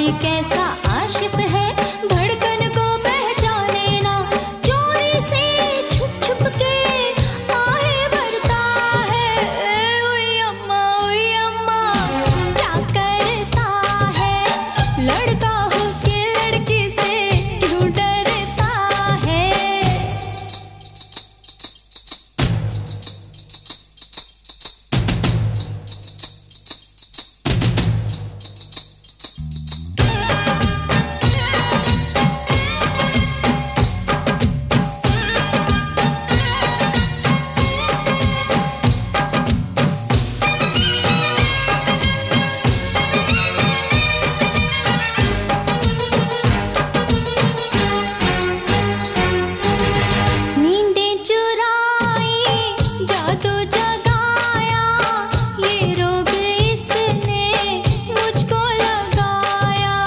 ये कैसा आशिक है, धड़कन को पहचाने ना, चोरी से छुप छुप के आहें भरता है। ओए अम्मा क्या करता है, लड़का हो के लड़की से क्यों डरता है। नींदें चुराई, जादू जगाया, ये रोग इसने मुझको लगाया।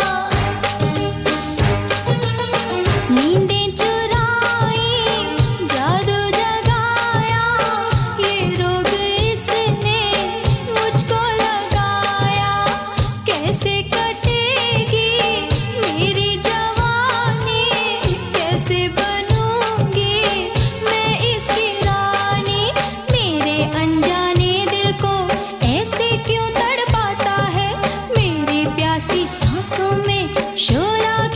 नींदें चुराई, जादू जगाया, ये रोग इसने मुझको लगाया। कैसे कटेगी मेरी जवानी, कैसे बनूंगी मैं इसकी रानी। मेरे अनजाने दिल को ऐसे क्यों तड़पाता है, मेरी प्यासी सांसों में शोर आ